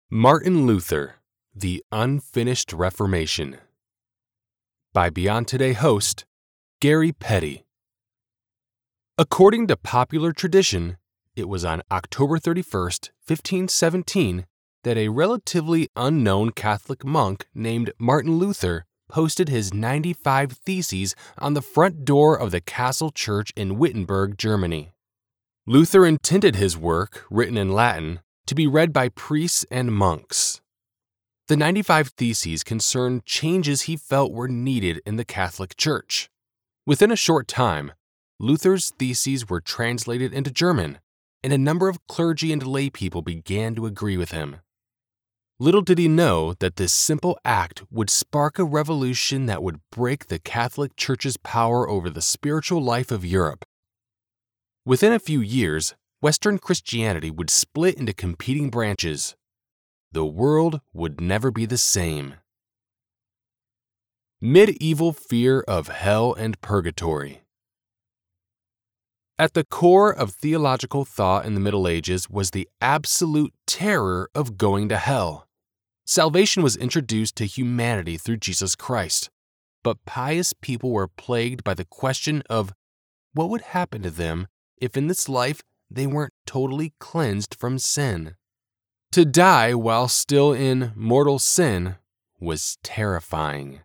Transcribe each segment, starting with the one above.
Martin Luther, The Unfinished Reformation. By Beyond Today host, Gary Petty. According to popular tradition, it was on October 31st, 1517, that a relatively unknown Catholic monk named Martin Luther posted his 95 Theses on the front door of the Castle Church in Wittenberg, Germany. Luther intended his work, written in Latin, to be read by priests and monks. The 95 Theses concerned changes he felt were needed in the Catholic Church. Within a short time, Luther's theses were translated into German, and a number of clergy and lay people began to agree with him. Little did he know that this simple act would spark a revolution that would break the Catholic Church's power over the spiritual life of Europe. Within a few years, Western Christianity would split into competing branches. The world would never be the same. Medieval fear of hell and purgatory. At the core of theological thought in the Middle Ages was the absolute terror of going to hell. Salvation was introduced to humanity through Jesus Christ, but pious people were plagued by the question of what would happen to them if in this life they weren't totally cleansed from sin. To die while still in mortal sin was terrifying.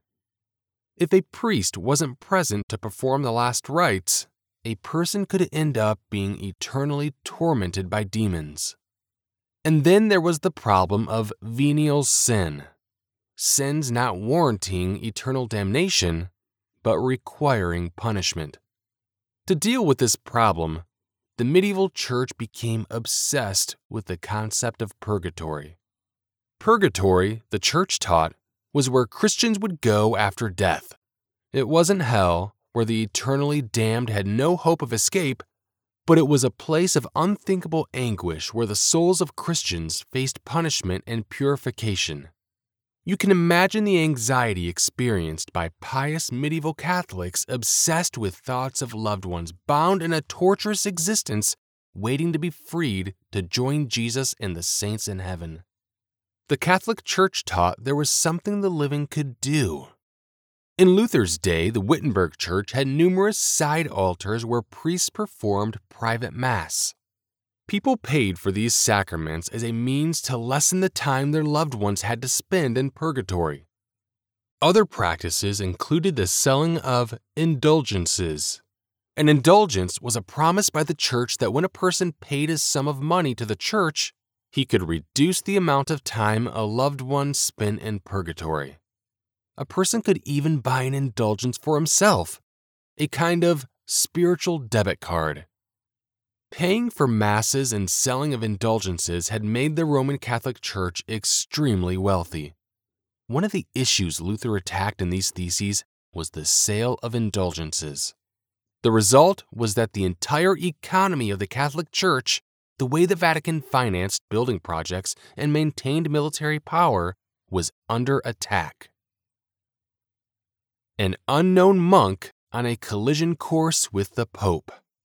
If a priest wasn't present to perform the last rites, a person could end up being eternally tormented by demons. And then there was the problem of venial sin, sins not warranting eternal damnation, but requiring punishment. To deal with this problem, the medieval church became obsessed with the concept of purgatory. Purgatory, the church taught, was where Christians would go after death. It wasn't hell, where the eternally damned had no hope of escape, but it was a place of unthinkable anguish where the souls of Christians faced punishment and purification. You can imagine the anxiety experienced by pious medieval Catholics obsessed with thoughts of loved ones bound in a torturous existence, waiting to be freed to join Jesus and the saints in heaven. The Catholic Church taught there was something the living could do. In Luther's day, the Wittenberg Church had numerous side altars where priests performed private mass. People paid for these sacraments as a means to lessen the time their loved ones had to spend in purgatory. Other practices included the selling of indulgences. An indulgence was a promise by the church that when a person paid a sum of money to the church, he could reduce the amount of time a loved one spent in purgatory. A person could even buy an indulgence for himself, a kind of spiritual debit card. Paying for masses and selling of indulgences had made the Roman Catholic Church extremely wealthy. One of the issues Luther attacked in these theses was the sale of indulgences. The result was that the entire economy of the Catholic Church, the way the Vatican financed building projects and maintained military power, was under attack. An unknown monk on a collision course with the Pope.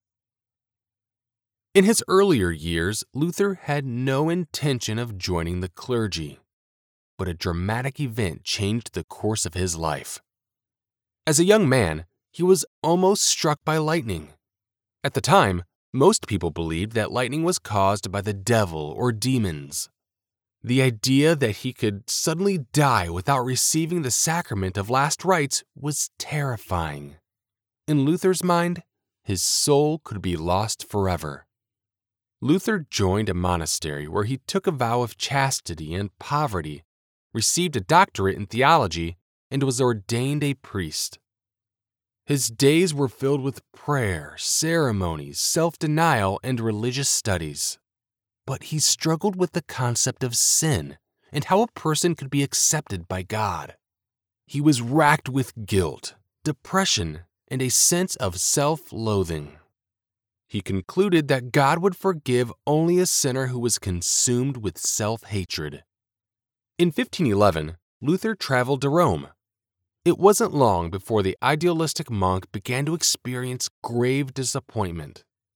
In his earlier years, Luther had no intention of joining the clergy, but a dramatic event changed the course of his life. As a young man, he was almost struck by lightning. At the time, most people believed that lightning was caused by the devil or demons. The idea that he could suddenly die without receiving the sacrament of last rites was terrifying. In Luther's mind, his soul could be lost forever. Luther joined a monastery where he took a vow of chastity and poverty, received a doctorate in theology, and was ordained a priest. His days were filled with prayer, ceremonies, self-denial, and religious studies. But he struggled with the concept of sin and how a person could be accepted by God. He was racked with guilt, depression, and a sense of self-loathing. He concluded that God would forgive only a sinner who was consumed with self-hatred. In 1511, Luther traveled to Rome. It wasn't long before the idealistic monk began to experience grave disappointment.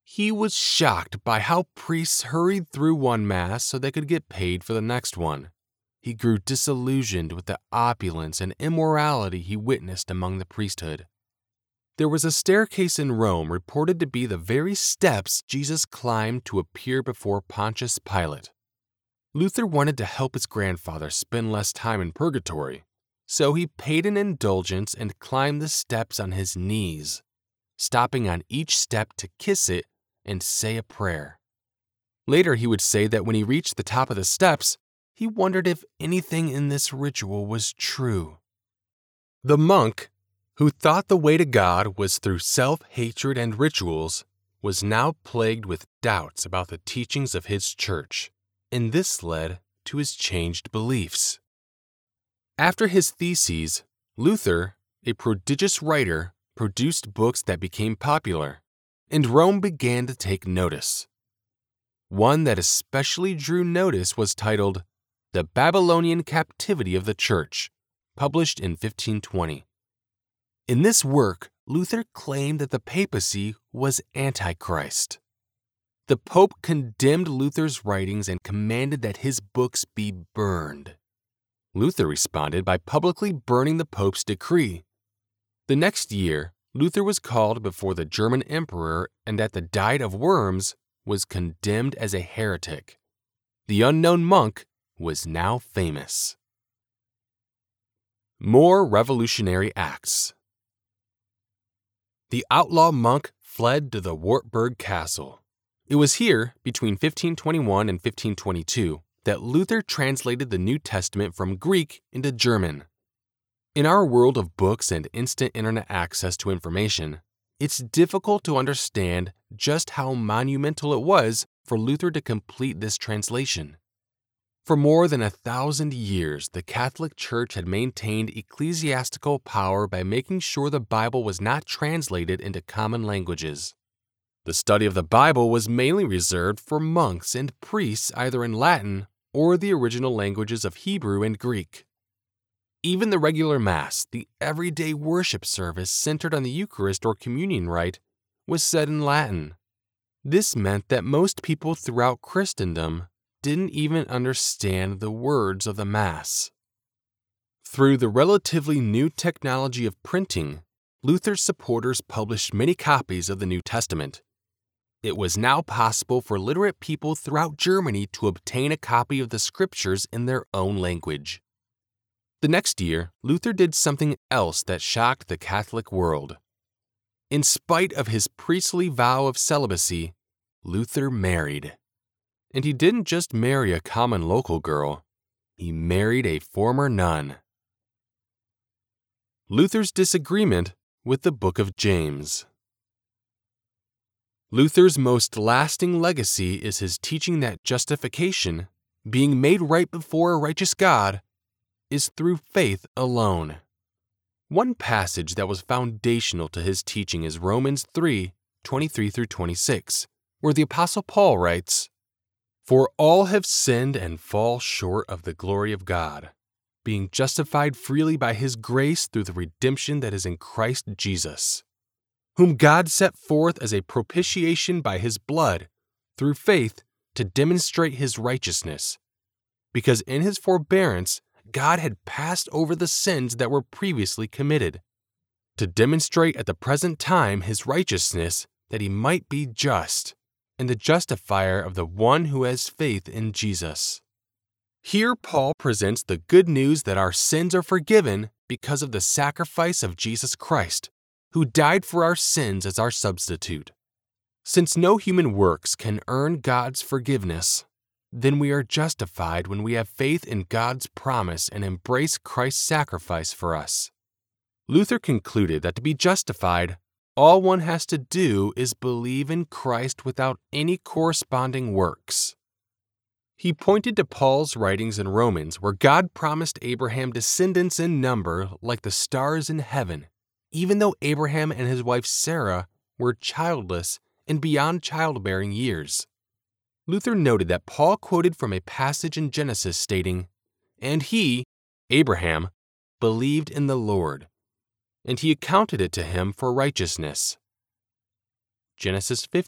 He was shocked by how priests hurried through one Mass so they could get paid for the next one. He grew disillusioned with the opulence and immorality he witnessed among the priesthood. There was a staircase in Rome reported to be the very steps Jesus climbed to appear before Pontius Pilate. Luther wanted to help his grandfather spend less time in purgatory, so he paid an indulgence and climbed the steps on his knees, stopping on each step to kiss it and say a prayer. Later, he would say that when he reached the top of the steps, he wondered if anything in this ritual was true. The monk, who thought the way to God was through self-hatred and rituals, was now plagued with doubts about the teachings of his church, and this led to his changed beliefs. After his theses, Luther, a prodigious writer, produced books that became popular, and Rome began to take notice. One that especially drew notice was titled The Babylonian Captivity of the Church, published in 1520. In this work, Luther claimed that the papacy was Antichrist. The Pope condemned Luther's writings and commanded that his books be burned. Luther responded by publicly burning the Pope's decree. The next year, Luther was called before the German emperor and at the Diet of Worms was condemned as a heretic. The unknown monk was now famous. More revolutionary acts. The outlaw monk fled to the Wartburg Castle. It was here, between 1521 and 1522, that Luther translated the New Testament from Greek into German. In our world of books and instant internet access to information, it's difficult to understand just how monumental it was for Luther to complete this translation. For more than 1,000 years, the Catholic Church had maintained ecclesiastical power by making sure the Bible was not translated into common languages. The study of the Bible was mainly reserved for monks and priests either in Latin or the original languages of Hebrew and Greek. Even the regular Mass, the everyday worship service centered on the Eucharist or communion rite, was said in Latin. This meant that most people throughout Christendom didn't even understand the words of the Mass. Through the relatively new technology of printing, Luther's supporters published many copies of the New Testament. It was now possible for literate people throughout Germany to obtain a copy of the Scriptures in their own language. The next year, Luther did something else that shocked the Catholic world. In spite of his priestly vow of celibacy, Luther married. And he didn't just marry a common local girl, he married a former nun. Luther's disagreement with the Book of James. Luther's most lasting legacy is his teaching that justification, being made right before a righteous God, is through faith alone. One passage that was foundational to his teaching is Romans 3:23-26, where the Apostle Paul writes, "For all have sinned and fall short of the glory of God, being justified freely by his grace through the redemption that is in Christ Jesus, whom God set forth as a propitiation by his blood, through faith, to demonstrate his righteousness, because in his forbearance God had passed over the sins that were previously committed, to demonstrate at the present time his righteousness, that he might be just, and the justifier of the one who has faith in Jesus." Here Paul presents the good news that our sins are forgiven because of the sacrifice of Jesus Christ, who died for our sins as our substitute. Since no human works can earn God's forgiveness, then we are justified when we have faith in God's promise and embrace Christ's sacrifice for us. Luther concluded that to be justified, all one has to do is believe in Christ without any corresponding works. He pointed to Paul's writings in Romans where God promised Abraham descendants in number like the stars in heaven, even though Abraham and his wife Sarah were childless and beyond childbearing years. Luther noted that Paul quoted from a passage in Genesis stating, "And he, Abraham, believed in the Lord, and he accounted it to him for righteousness." Genesis 15,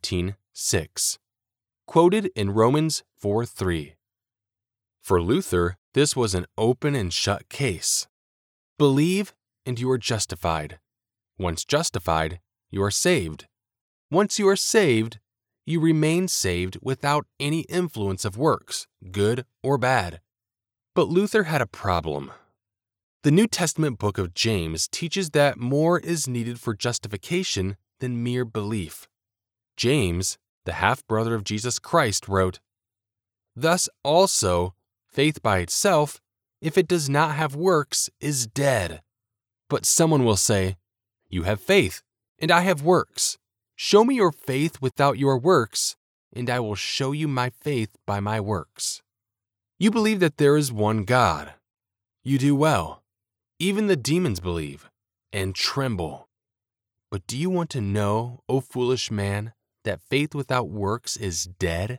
6, quoted in Romans 4:3. For Luther, this was an open and shut case. Believe and you are justified. Once justified, you are saved. Once you are saved, you remain saved without any influence of works, good or bad. But Luther had a problem. The New Testament book of James teaches that more is needed for justification than mere belief. James, the half-brother of Jesus Christ, wrote, "Thus also, faith by itself, if it does not have works, is dead." But someone will say, "You have faith, and I have works. Show me your faith without your works, and I will show you my faith by my works." You believe that there is one God. You do well. Even the demons believe and tremble. But do you want to know, O foolish man, that faith without works is dead?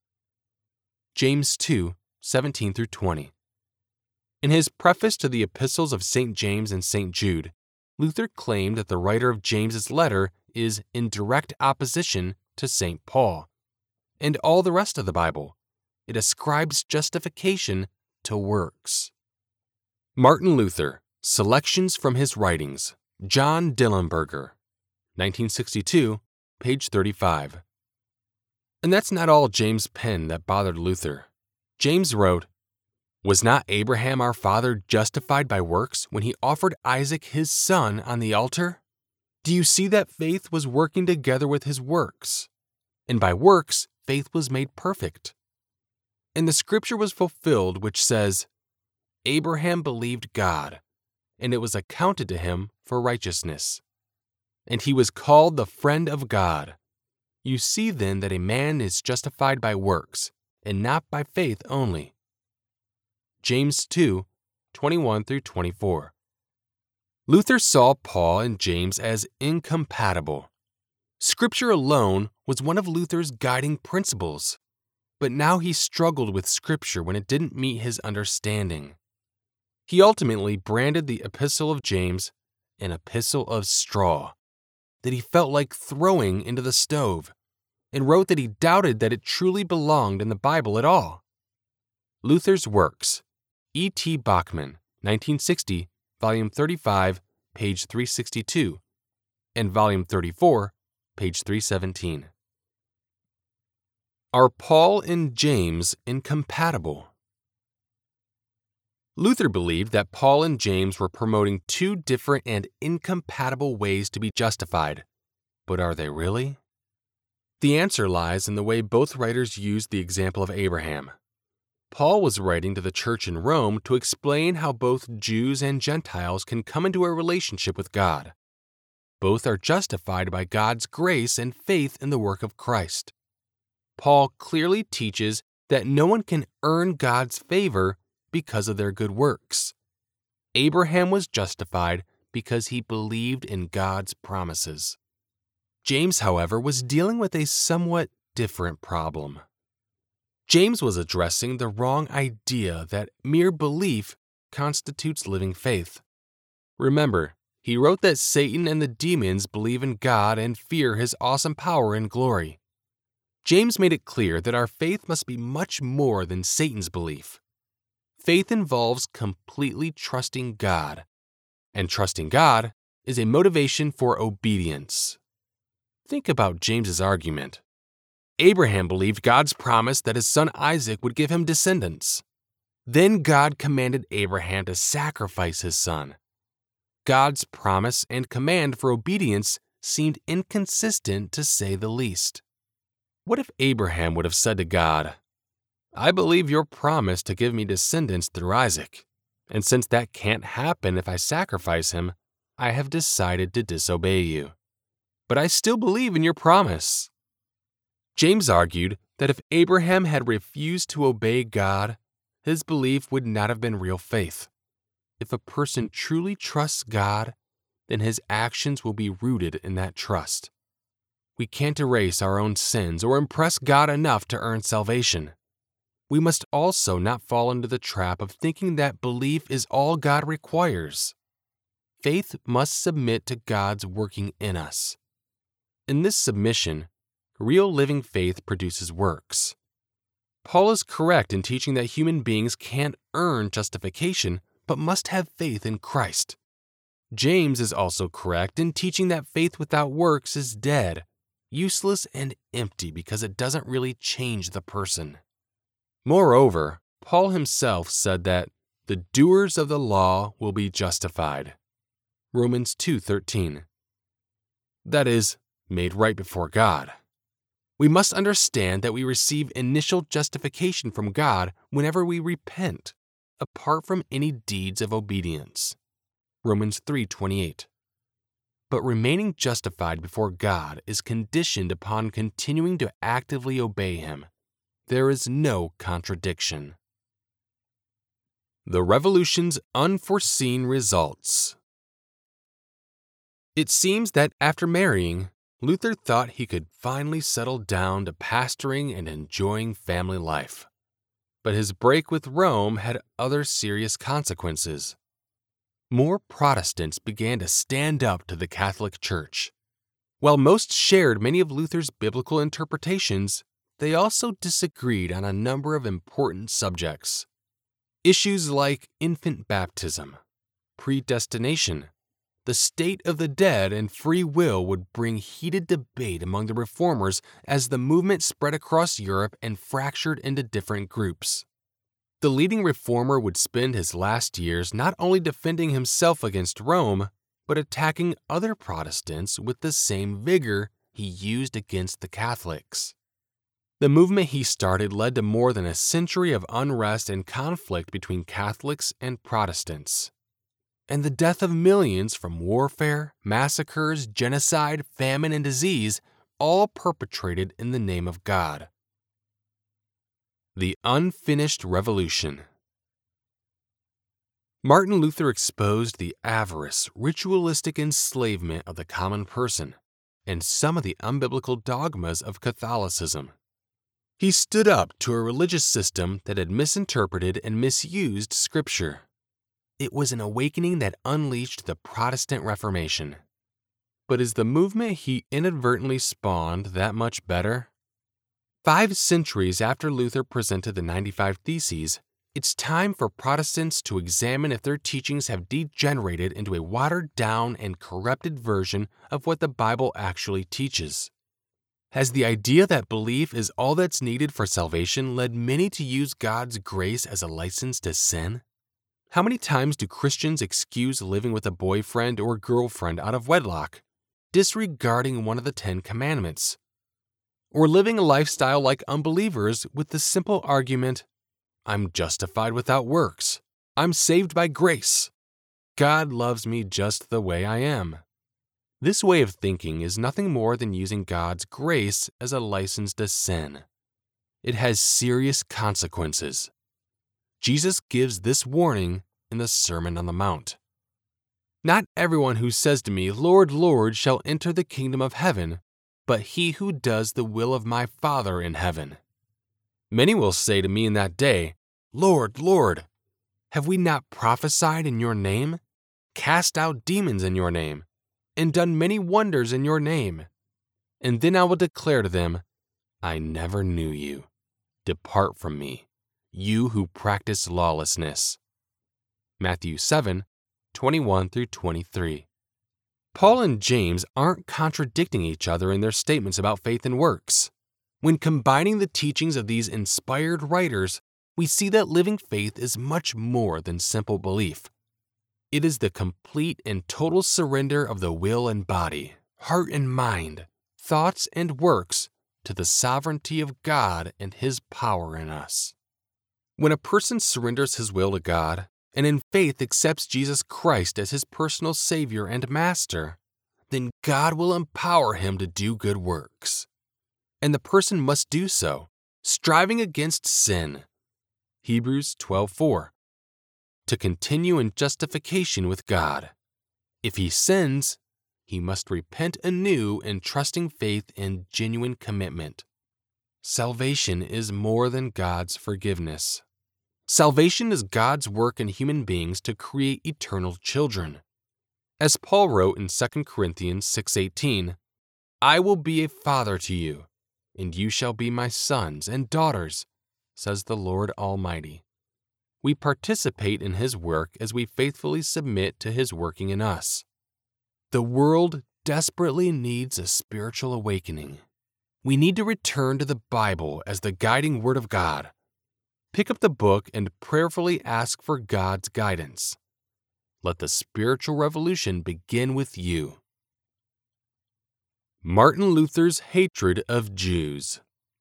James 2:17-20. In his preface to the epistles of St. James and St. Jude, Luther claimed that the writer of James's letter is in direct opposition to St. Paul and all the rest of the Bible. It ascribes justification to works. Martin Luther, Selections from His Writings, John Dillenberger, 1962, page 35. And that's not all James penned that bothered Luther. James wrote, "Was not Abraham our father justified by works when he offered Isaac his son on the altar? Do you see that faith was working together with his works? And by works, faith was made perfect. And the scripture was fulfilled which says, Abraham believed God, and it was accounted to him for righteousness. And he was called the friend of God. You see then that a man is justified by works, and not by faith only." James 2:21-24. Luther saw Paul and James as incompatible. Scripture alone was one of Luther's guiding principles, but now he struggled with Scripture when it didn't meet his understanding. He ultimately branded the Epistle of James an epistle of straw that he felt like throwing into the stove, and wrote that he doubted that it truly belonged in the Bible at all. Luther's Works, E.T. Bachman, 1960, Volume 35, page 362, and Volume 34, page 317. Are Paul and James incompatible? Luther believed that Paul and James were promoting two different and incompatible ways to be justified. But are they really? The answer lies in the way both writers used the example of Abraham. Paul was writing to the church in Rome to explain how both Jews and Gentiles can come into a relationship with God. Both are justified by God's grace and faith in the work of Christ. Paul clearly teaches that no one can earn God's favor because of their good works. Abraham was justified because he believed in God's promises. James, however, was dealing with a somewhat different problem. James was addressing the wrong idea that mere belief constitutes living faith. Remember, he wrote that Satan and the demons believe in God and fear his awesome power and glory. James made it clear that our faith must be much more than Satan's belief. Faith involves completely trusting God, and trusting God is a motivation for obedience. Think about James's argument. Abraham believed God's promise that his son Isaac would give him descendants. Then God commanded Abraham to sacrifice his son. God's promise and command for obedience seemed inconsistent to say the least. What if Abraham would have said to God, "I believe your promise to give me descendants through Isaac, and since that can't happen if I sacrifice him, I have decided to disobey you. But I still believe in your promise." James argued that if Abraham had refused to obey God, his belief would not have been real faith. If a person truly trusts God, then his actions will be rooted in that trust. We can't erase our own sins or impress God enough to earn salvation. We must also not fall into the trap of thinking that belief is all God requires. Faith must submit to God's working in us. In this submission, real living faith produces works. Paul is correct in teaching that human beings can't earn justification, but must have faith in Christ. James is also correct in teaching that faith without works is dead, useless, and empty because it doesn't really change the person. Moreover, Paul himself said that the doers of the law will be justified. Romans 2:13. That is, made right before God. We must understand that we receive initial justification from God whenever we repent, apart from any deeds of obedience. Romans 3:28. But remaining justified before God is conditioned upon continuing to actively obey Him. There is no contradiction. The revolution's unforeseen results. It seems that after marrying, Luther thought he could finally settle down to pastoring and enjoying family life. But his break with Rome had other serious consequences. More Protestants began to stand up to the Catholic Church. While most shared many of Luther's biblical interpretations, they also disagreed on a number of important subjects. Issues like infant baptism, predestination, the state of the dead, and free will would bring heated debate among the reformers as the movement spread across Europe and fractured into different groups. The leading reformer would spend his last years not only defending himself against Rome, but attacking other Protestants with the same vigor he used against the Catholics. The movement he started led to more than a century of unrest and conflict between Catholics and Protestants, and the death of millions from warfare, massacres, genocide, famine, and disease, all perpetrated in the name of God. The unfinished revolution. Martin Luther exposed the avarice, ritualistic enslavement of the common person, and some of the unbiblical dogmas of Catholicism. He stood up to a religious system that had misinterpreted and misused Scripture. It was an awakening that unleashed the Protestant Reformation. But is the movement he inadvertently spawned that much better? 5 centuries after Luther presented the 95 Theses, it's time for Protestants to examine if their teachings have degenerated into a watered-down and corrupted version of what the Bible actually teaches. Has the idea that belief is all that's needed for salvation led many to use God's grace as a license to sin? How many times do Christians excuse living with a boyfriend or girlfriend out of wedlock, disregarding one of the 10 Commandments? Or living a lifestyle like unbelievers with the simple argument, I'm justified without works. I'm saved by grace. God loves me just the way I am. This way of thinking is nothing more than using God's grace as a license to sin. It has serious consequences. Jesus gives this warning in the Sermon on the Mount. Not everyone who says to me, Lord, Lord, shall enter the kingdom of heaven, but he who does the will of my Father in heaven. Many will say to me in that day, Lord, Lord, have we not prophesied in your name, cast out demons in your name, and done many wonders in your name? And then I will declare to them, I never knew you. Depart from me, you who practice lawlessness. Matthew 7:21-23. Paul and James aren't contradicting each other in their statements about faith and works. When combining the teachings of these inspired writers, we see that living faith is much more than simple belief. It is the complete and total surrender of the will and body, heart and mind, thoughts and works to the sovereignty of God and His power in us. When a person surrenders his will to God and in faith accepts Jesus Christ as his personal Savior and Master, then God will empower him to do good works. And the person must do so, striving against sin. Hebrews 12:4. To continue in justification with God. If he sins, he must repent anew in trusting faith and genuine commitment. Salvation is more than God's forgiveness. Salvation is God's work in human beings to create eternal children. As Paul wrote in 2 Corinthians 6:18, I will be a father to you, and you shall be my sons and daughters, says the Lord Almighty. We participate in His work as we faithfully submit to His working in us. The world desperately needs a spiritual awakening. We need to return to the Bible as the guiding Word of God. Pick up the book and prayerfully ask for God's guidance. Let the spiritual revolution begin with you. Martin Luther's hatred of Jews.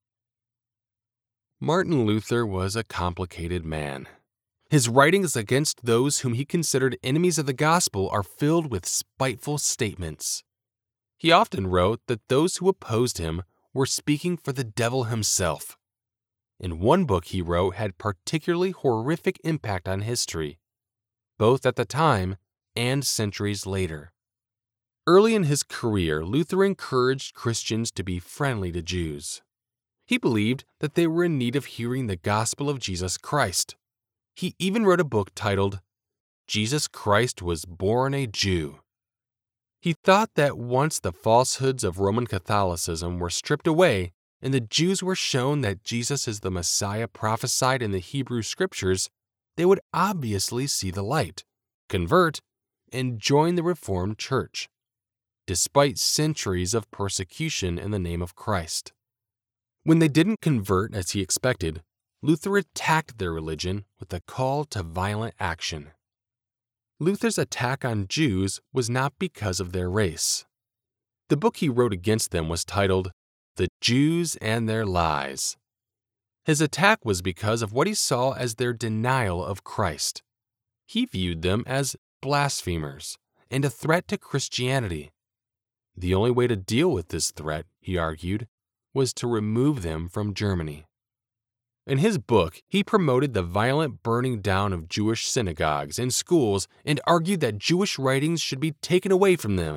Martin Luther was a complicated man. His writings against those whom he considered enemies of the gospel are filled with spiteful statements. He often wrote that those who opposed him were speaking for the devil himself. In one book he wrote had particularly horrific impact on history, both at the time and centuries later. Early in his career, Luther encouraged Christians to be friendly to Jews. He believed that they were in need of hearing the gospel of Jesus Christ. He even wrote a book titled, Jesus Christ Was Born a Jew. He thought that once the falsehoods of Roman Catholicism were stripped away and the Jews were shown that Jesus is the Messiah prophesied in the Hebrew Scriptures, they would obviously see the light, convert, and join the Reformed Church, despite centuries of persecution in the name of Christ. When they didn't convert as he expected, Luther attacked their religion with a call to violent action. Luther's attack on Jews was not because of their race. The book he wrote against them was titled, The Jews and Their Lies. His attack was because of what he saw as their denial of Christ. He viewed them as blasphemers and a threat to Christianity. The only way to deal with this threat, he argued, was to remove them from Germany. In his book, he promoted the violent burning down of Jewish synagogues and schools and argued that Jewish writings should be taken away from them.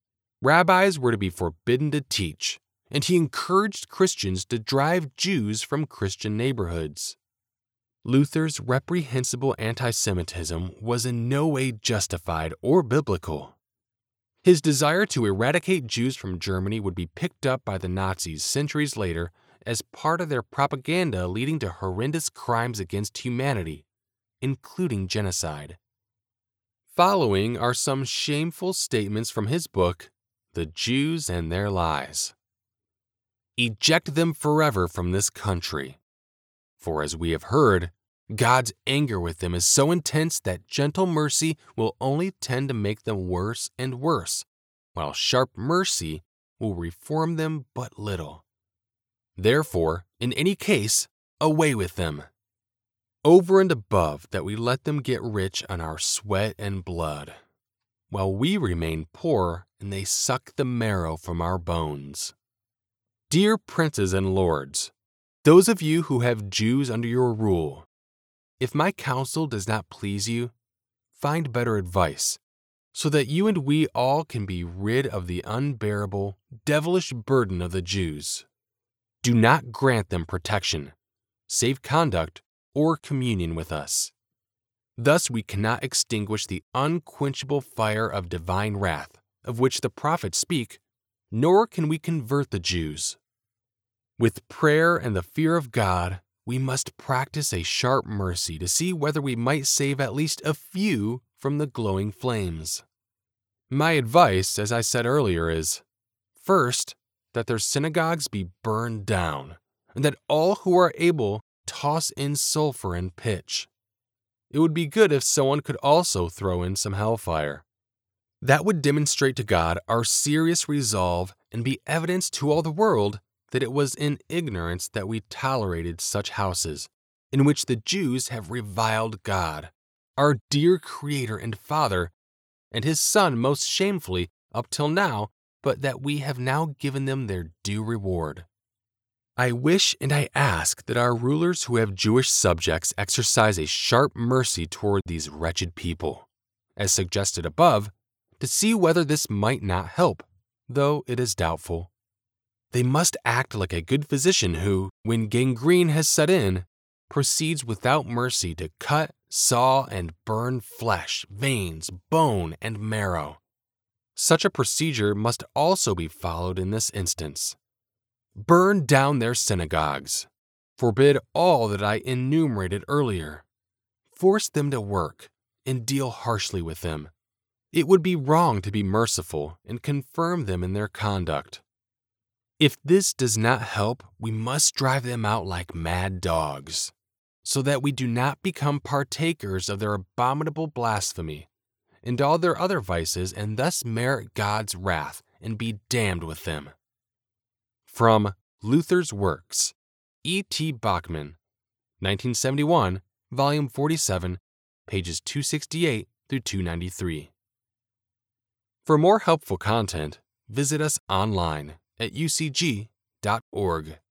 Rabbis were to be forbidden to teach, and he encouraged Christians to drive Jews from Christian neighborhoods. Luther's reprehensible anti-Semitism was in no way justified or biblical. His desire to eradicate Jews from Germany would be picked up by the Nazis centuries later as part of their propaganda leading to horrendous crimes against humanity, including genocide. Following are some shameful statements from his book, The Jews and Their Lies. Eject them forever from this country. For as we have heard, God's anger with them is so intense that gentle mercy will only tend to make them worse and worse, while sharp mercy will reform them but little. Therefore, in any case, away with them. Over and above that we let them get rich on our sweat and blood, while we remain poor and they suck the marrow from our bones. Dear princes and lords, those of you who have Jews under your rule, if my counsel does not please you, find better advice, so that you and we all can be rid of the unbearable, devilish burden of the Jews. Do not grant them protection, safe conduct, or communion with us. Thus we cannot extinguish the unquenchable fire of divine wrath, of which the prophets speak, nor can we convert the Jews. With prayer and the fear of God, we must practice a sharp mercy to see whether we might save at least a few from the glowing flames. My advice, as I said earlier, is, first, that their synagogues be burned down, and that all who are able toss in sulfur and pitch. It would be good if someone could also throw in some hellfire. That would demonstrate to God our serious resolve and be evidence to all the world that it was in ignorance that we tolerated such houses, in which the Jews have reviled God, our dear Creator and Father, and His Son most shamefully up till now, but that we have now given them their due reward. I wish and I ask that our rulers who have Jewish subjects exercise a sharp mercy toward these wretched people, as suggested above, to see whether this might not help, though it is doubtful. They must act like a good physician who, when gangrene has set in, proceeds without mercy to cut, saw, and burn flesh, veins, bone, and marrow. Such a procedure must also be followed in this instance. Burn down their synagogues. Forbid all that I enumerated earlier. Force them to work and deal harshly with them. It would be wrong to be merciful and confirm them in their conduct. If this does not help, we must drive them out like mad dogs, so that we do not become partakers of their abominable blasphemy and all their other vices and thus merit God's wrath and be damned with them. From Luther's Works, E. T. Bachman, 1971, Volume 47, pages 268 through 293. For more helpful content, visit us online at ucg.org.